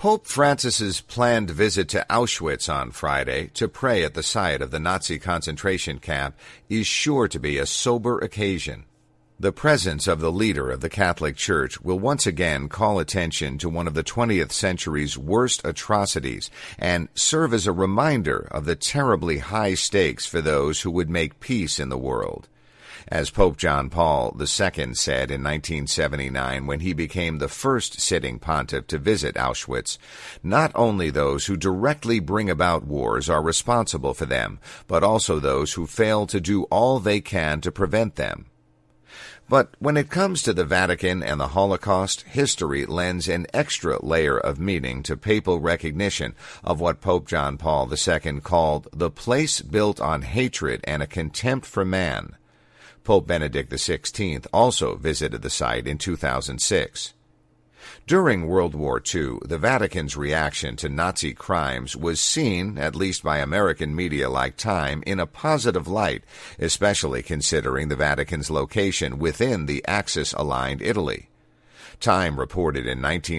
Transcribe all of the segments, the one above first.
Pope Francis's planned visit to Auschwitz on Friday to pray at the site of the Nazi concentration camp is sure to be a sober occasion. The presence of the leader of the Catholic Church will once again call attention to one of the 20th century's worst atrocities and serve as a reminder of the terribly high stakes for those who would make peace in the world. As Pope John Paul II said in 1979 when he became the first sitting pontiff to visit Auschwitz, not only those who directly bring about wars are responsible for them, but also those who fail to do all they can to prevent them. But when it comes to the Vatican and the Holocaust, history lends an extra layer of meaning to papal recognition of what Pope John Paul II called the place built on hatred and a contempt for man. Pope Benedict XVI also visited the site in 2006. During World War II, the Vatican's reaction to Nazi crimes was seen, at least by American media like Time, in a positive light, especially considering the Vatican's location within the Axis-aligned Italy. Time reported in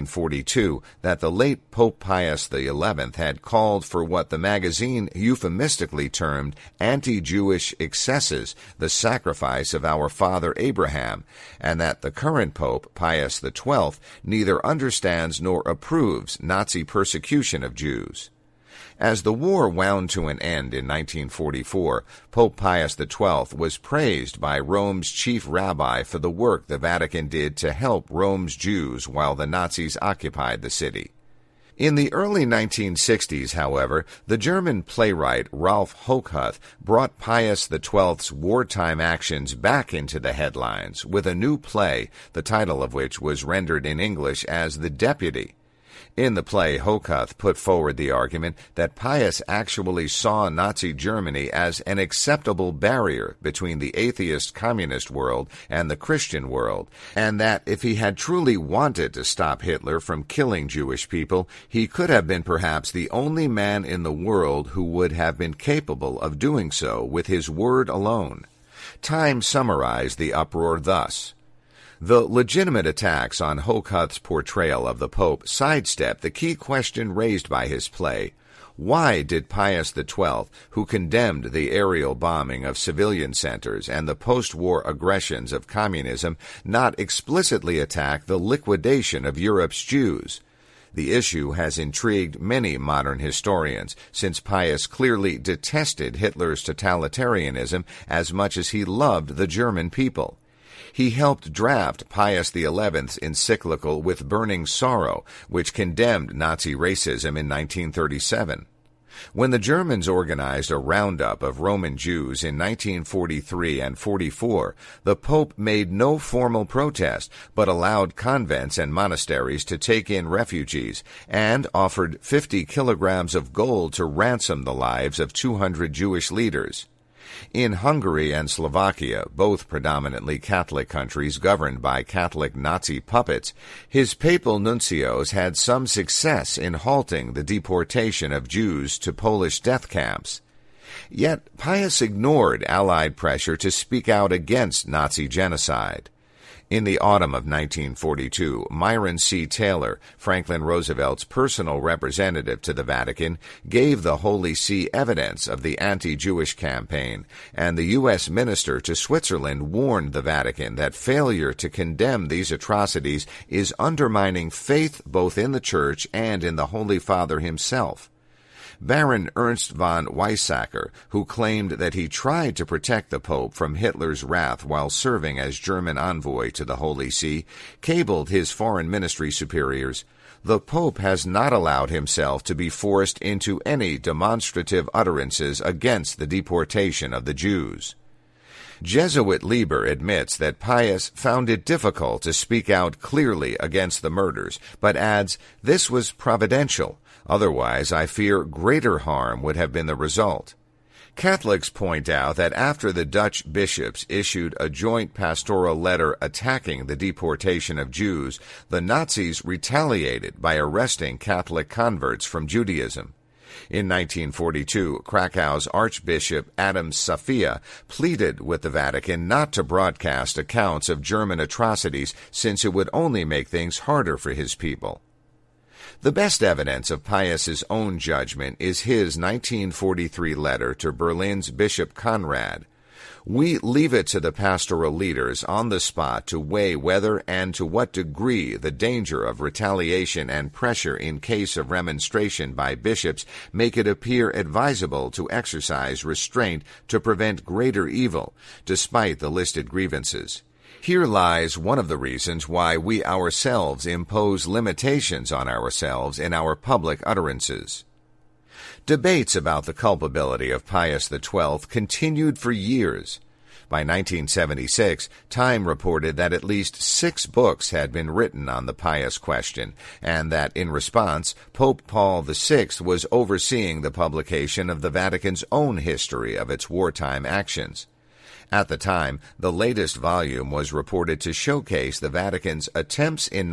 1942 that the late Pope Pius XI had called for what the magazine euphemistically termed anti-Jewish excesses, the sacrifice of our father Abraham, and that the current Pope, Pius XII, neither understands nor approves Nazi persecution of Jews. As the war wound to an end in 1944, Pope Pius XII was praised by Rome's chief rabbi for the work the Vatican did to help Rome's Jews while the Nazis occupied the city. In the early 1960s, however, the German playwright Ralph Hochhuth brought Pius XII's wartime actions back into the headlines with a new play, the title of which was rendered in English as The Deputy. In the play, Hochhuth put forward the argument that Pius actually saw Nazi Germany as an acceptable barrier between the atheist communist world and the Christian world, and that if he had truly wanted to stop Hitler from killing Jewish people, he could have been perhaps the only man in the world who would have been capable of doing so with his word alone. Time summarized the uproar thus: the legitimate attacks on Hochhuth's portrayal of the Pope sidestep the key question raised by his play. Why did Pius XII, who condemned the aerial bombing of civilian centers and the post-war aggressions of communism, not explicitly attack the liquidation of Europe's Jews? The issue has intrigued many modern historians, since Pius clearly detested Hitler's totalitarianism as much as he loved the German people. He helped draft Pius XI's encyclical With Burning Sorrow, which condemned Nazi racism in 1937. When the Germans organized a roundup of Roman Jews in 1943 and 44, the Pope made no formal protest, but allowed convents and monasteries to take in refugees and offered 50 kilograms of gold to ransom the lives of 200 Jewish leaders. In Hungary and Slovakia, both predominantly Catholic countries governed by Catholic Nazi puppets, his papal nuncios had some success in halting the deportation of Jews to Polish death camps. Yet Pius ignored Allied pressure to speak out against Nazi genocide. In the autumn of 1942, Myron C. Taylor, Franklin Roosevelt's personal representative to the Vatican, gave the Holy See evidence of the anti-Jewish campaign, and the U.S. minister to Switzerland warned the Vatican that failure to condemn these atrocities is undermining faith both in the Church and in the Holy Father himself. Baron Ernst von Weizsäcker, who claimed that he tried to protect the Pope from Hitler's wrath while serving as German envoy to the Holy See, cabled his foreign ministry superiors, "The Pope has not allowed himself to be forced into any demonstrative utterances against the deportation of the Jews." Jesuit Lieber admits that Pius found it difficult to speak out clearly against the murders, but adds, "This was providential. Otherwise, I fear greater harm would have been the result." Catholics point out that after the Dutch bishops issued a joint pastoral letter attacking the deportation of Jews, the Nazis retaliated by arresting Catholic converts from Judaism. In 1942, Krakow's Archbishop Adam Safia pleaded with the Vatican not to broadcast accounts of German atrocities since it would only make things harder for his people. The best evidence of Pius's own judgment is his 1943 letter to Berlin's Bishop Conrad. We leave it to the pastoral leaders on the spot to weigh whether and to what degree the danger of retaliation and pressure in case of remonstration by bishops make it appear advisable to exercise restraint to prevent greater evil, despite the listed grievances. Here lies one of the reasons why we ourselves impose limitations on ourselves in our public utterances. Debates about the culpability of Pius XII continued for years. By 1976, Time reported that at least 6 books had been written on the Pius question, and that in response, Pope Paul VI was overseeing the publication of the Vatican's own history of its wartime actions. At the time, the latest volume was reported to showcase the Vatican's attempts in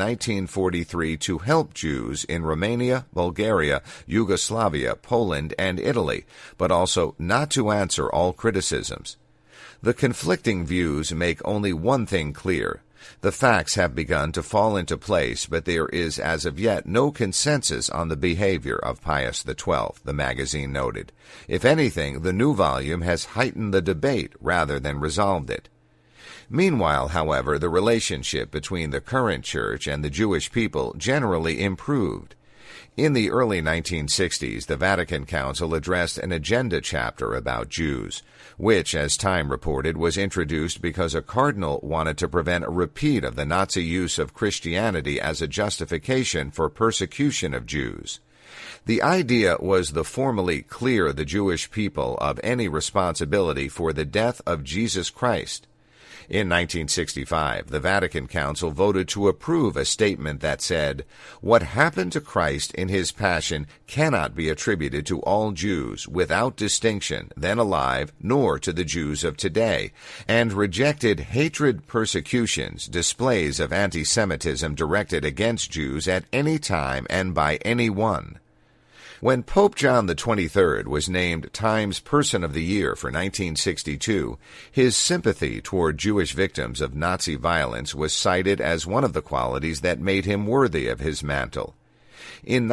1943 to help Jews in Romania, Bulgaria, Yugoslavia, Poland, and Italy, but also not to answer all criticisms. The conflicting views make only one thing clear. The facts have begun to fall into place, but there is as of yet no consensus on the behavior of Pius XII, the magazine noted. If anything, the new volume has heightened the debate rather than resolved it. Meanwhile, however, the relationship between the current church and the Jewish people generally improved. In the early 1960s, the Vatican Council addressed an agenda chapter about Jews, which, as Time reported, was introduced because a cardinal wanted to prevent a repeat of the Nazi use of Christianity as a justification for persecution of Jews. The idea was to formally clear the Jewish people of any responsibility for the death of Jesus Christ. In 1965, the Vatican Council voted to approve a statement that said, "What happened to Christ in his passion cannot be attributed to all Jews without distinction, then alive, nor to the Jews of today," and rejected hatred, persecutions, displays of anti-Semitism directed against Jews at any time and by anyone. When Pope John XXIII was named Time's Person of the Year for 1962, his sympathy toward Jewish victims of Nazi violence was cited as one of the qualities that made him worthy of his mantle. In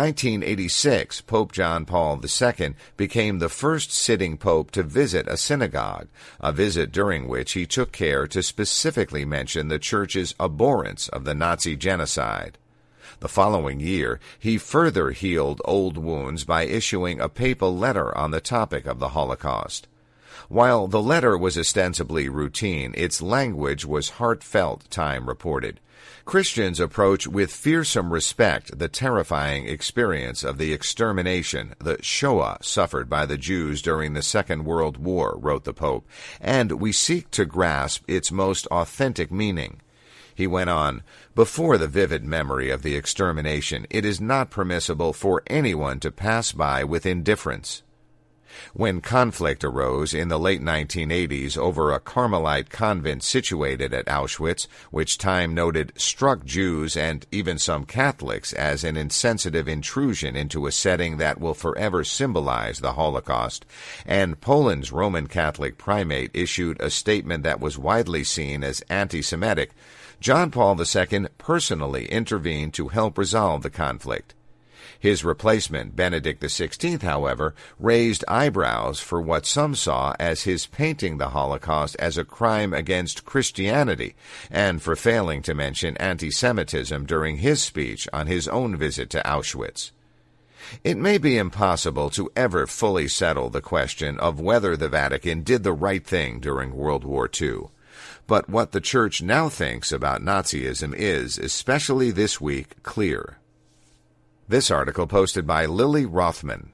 1986, Pope John Paul II became the first sitting pope to visit a synagogue, a visit during which he took care to specifically mention the Church's abhorrence of the Nazi genocide. The following year, he further healed old wounds by issuing a papal letter on the topic of the Holocaust. While the letter was ostensibly routine, its language was heartfelt, Time reported. Christians approach with fearsome respect the terrifying experience of the extermination, the Shoah, suffered by the Jews during the Second World War, wrote the Pope, and we seek to grasp its most authentic meaning. He went on, "Before the vivid memory of the extermination, it is not permissible for anyone to pass by with indifference." When conflict arose in the late 1980s over a Carmelite convent situated at Auschwitz, which Time noted struck Jews and even some Catholics as an insensitive intrusion into a setting that will forever symbolize the Holocaust, and Poland's Roman Catholic primate issued a statement that was widely seen as anti-Semitic, John Paul II personally intervened to help resolve the conflict. His replacement, Benedict XVI, however, raised eyebrows for what some saw as his painting the Holocaust as a crime against Christianity, and for failing to mention anti-Semitism during his speech on his own visit to Auschwitz. It may be impossible to ever fully settle the question of whether the Vatican did the right thing during World War II. But what the Church now thinks about Nazism is, especially this week, clear. This article posted by Lily Rothman.